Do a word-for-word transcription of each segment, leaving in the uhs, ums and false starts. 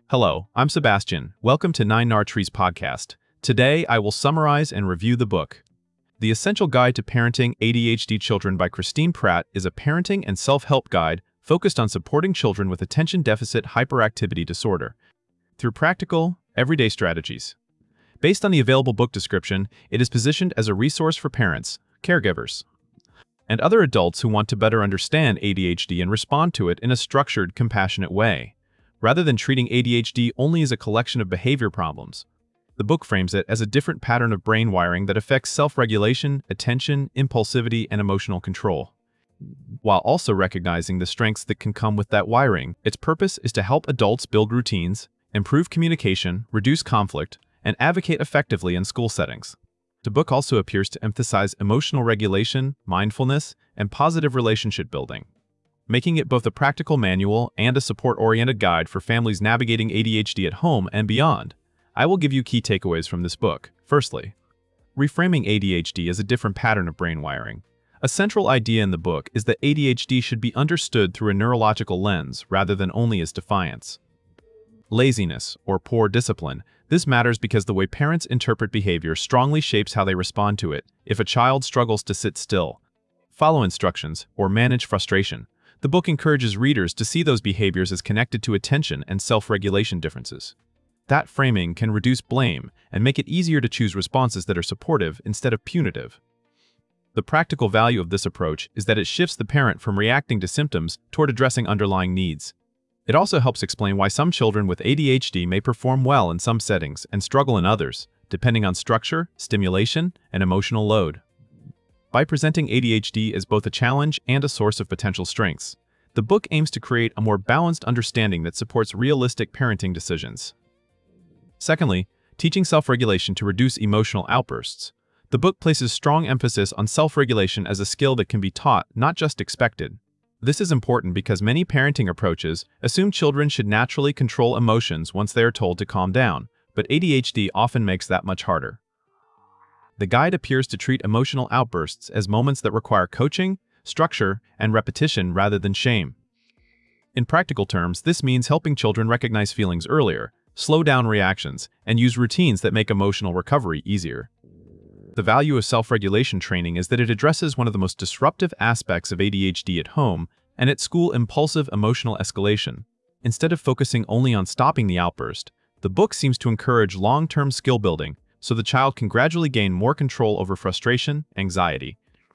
Hello, I'm Sebastian. Welcome to Nine Nar Trees podcast. Today, I will summarize and review the book. The Essential Guide to Parenting A D H D Children by Christine Pratt is a parenting and self-help guide focused on supporting children with attention deficit hyperactivity disorder through practical, everyday strategies. Based on the available book description, it is positioned as a resource for parents, caregivers, and other adults who want to better understand A D H D and respond to it in a structured, compassionate way. Rather than treating A D H D only as a collection of behavior problems, the book frames it as a different pattern of brain wiring that affects self-regulation, attention, impulsivity, and emotional control. While also recognizing the strengths that can come with that wiring, its purpose is to help adults build routines, improve communication, reduce conflict, and advocate effectively in school settings. The book also appears to emphasize emotional regulation, mindfulness, and positive relationship building, making it both a practical manual and a support-oriented guide for families navigating A D H D at home and beyond. I will give you key takeaways from this book. Firstly, reframing A D H D as a different pattern of brain wiring. A central idea in the book is that A D H D should be understood through a neurological lens rather than only as defiance. Laziness, or poor discipline. This matters because the way parents interpret behavior strongly shapes how they respond to it. If a child struggles to sit still, follow instructions, or manage frustration, the book encourages readers to see those behaviors as connected to attention and self-regulation differences. That framing can reduce blame and make it easier to choose responses that are supportive instead of punitive. The practical value of this approach is that it shifts the parent from reacting to symptoms toward addressing underlying needs. It also helps explain why some children with A D H D may perform well in some settings and struggle in others, depending on structure, stimulation, and emotional load. By presenting A D H D as both a challenge and a source of potential strengths, the book aims to create a more balanced understanding that supports realistic parenting decisions. Secondly, teaching self-regulation to reduce emotional outbursts. The book places strong emphasis on self-regulation as a skill that can be taught, not just expected. This is important because many parenting approaches assume children should naturally control emotions once they are told to calm down, but A D H D often makes that much harder. The guide appears to treat emotional outbursts as moments that require coaching, structure, and repetition rather than shame. In practical terms, this means helping children recognize feelings earlier, slow down reactions, and use routines that make emotional recovery easier. The value of self-regulation training is that it addresses one of the most disruptive aspects of A D H D at home and at school: impulsive emotional escalation. Instead of focusing only on stopping the outburst, the book seems to encourage long-term skill building so the child can gradually gain more control over frustration, anxiety,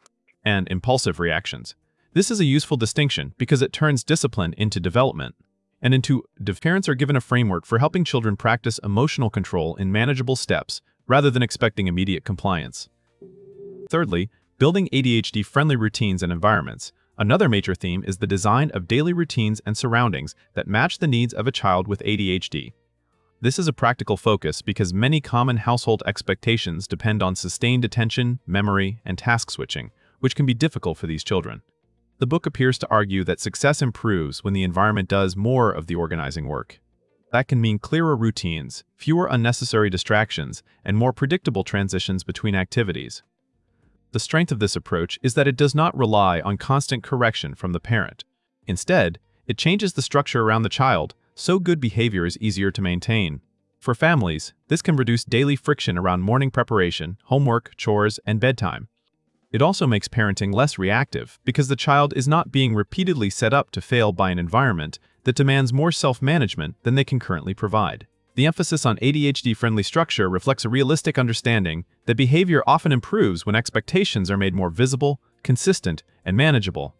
and impulsive reactions. This is a useful distinction because it turns discipline into development, and into parents are given a framework for helping children practice emotional control in manageable steps rather than expecting immediate compliance. Thirdly, building A D H D-friendly routines and environments. Another major theme is the design of daily routines and surroundings that match the needs of a child with A D H D. This is a practical focus because many common household expectations depend on sustained attention, memory, and task switching, which can be difficult for these children. The book appears to argue that success improves when the environment does more of the organizing work. That can mean clearer routines, fewer unnecessary distractions, and more predictable transitions between activities. The strength of this approach is that it does not rely on constant correction from the parent. Instead, it changes the structure around the child, so good behavior is easier to maintain. For families, this can reduce daily friction around morning preparation, homework, chores, and bedtime. It also makes parenting less reactive because the child is not being repeatedly set up to fail by an environment that demands more self-management than they can currently provide. The emphasis on A D H D-friendly structure reflects a realistic understanding that behavior often improves when expectations are made more visible, consistent, and manageable.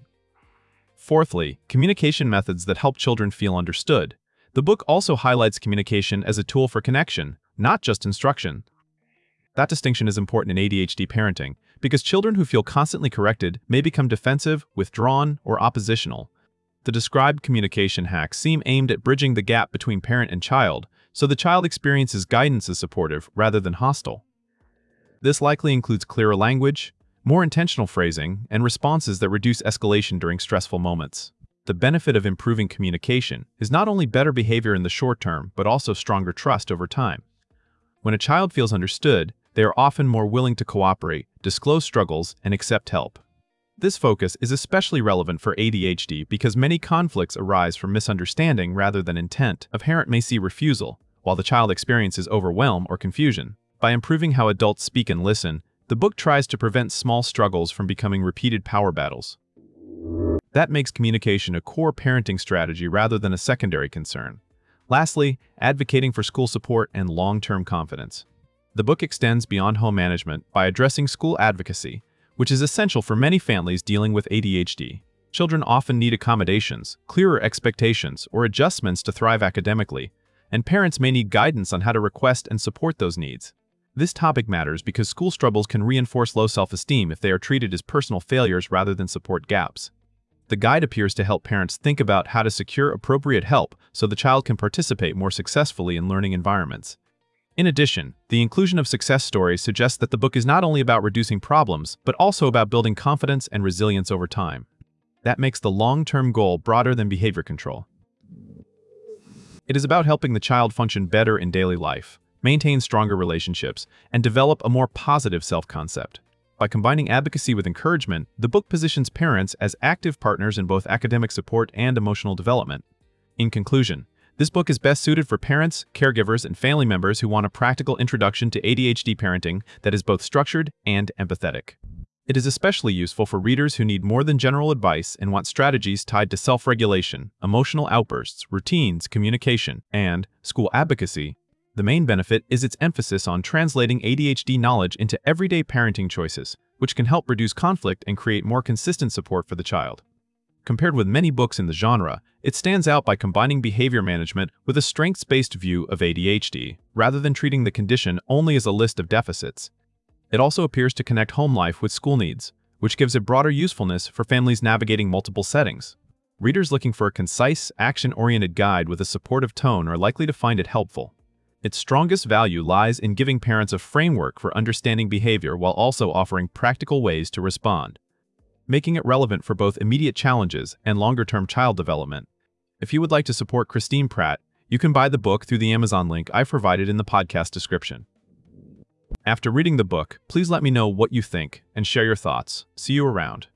Fourthly, communication methods that help children feel understood. The book also highlights communication as a tool for connection, not just instruction. That distinction is important in A D H D parenting because children who feel constantly corrected may become defensive, withdrawn, or oppositional. The described communication hacks seem aimed at bridging the gap between parent and child, so the child experiences guidance as supportive rather than hostile. This likely includes clearer language, more intentional phrasing, and responses that reduce escalation during stressful moments. The benefit of improving communication is not only better behavior in the short term, but also stronger trust over time. When a child feels understood, they are often more willing to cooperate, disclose struggles, and accept help. This focus is especially relevant for A D H D because many conflicts arise from misunderstanding rather than intent. A parent may see refusal, while the child experiences overwhelm or confusion. By improving how adults speak and listen, the book tries to prevent small struggles from becoming repeated power battles. That makes communication a core parenting strategy rather than a secondary concern. Lastly, advocating for school support and long-term confidence. The book extends beyond home management by addressing school advocacy, which is essential for many families dealing with A D H D. Children often need accommodations, clearer expectations, or adjustments to thrive academically, and parents may need guidance on how to request and support those needs. This topic matters because school struggles can reinforce low self-esteem if they are treated as personal failures rather than support gaps. The guide appears to help parents think about how to secure appropriate help so the child can participate more successfully in learning environments. In addition, the inclusion of success stories suggests that the book is not only about reducing problems, but also about building confidence and resilience over time. That makes the long-term goal broader than behavior control. It is about helping the child function better in daily life, maintain stronger relationships, and develop a more positive self-concept. By combining advocacy with encouragement, the book positions parents as active partners in both academic support and emotional development. In conclusion, this book is best suited for parents, caregivers, and family members who want a practical introduction to A D H D parenting that is both structured and empathetic. It is especially useful for readers who need more than general advice and want strategies tied to self-regulation, emotional outbursts, routines, communication, and school advocacy. The main benefit is its emphasis on translating A D H D knowledge into everyday parenting choices, which can help reduce conflict and create more consistent support for the child. Compared with many books in the genre, it stands out by combining behavior management with a strengths-based view of A D H D, rather than treating the condition only as a list of deficits. It also appears to connect home life with school needs, which gives it broader usefulness for families navigating multiple settings. Readers looking for a concise, action-oriented guide with a supportive tone are likely to find it helpful. Its strongest value lies in giving parents a framework for understanding behavior while also offering practical ways to respond, making it relevant for both immediate challenges and longer-term child development. If you would like to support Christine Pratt, you can buy the book through the Amazon link I've provided in the podcast description. After reading the book, please let me know what you think and share your thoughts. See you around.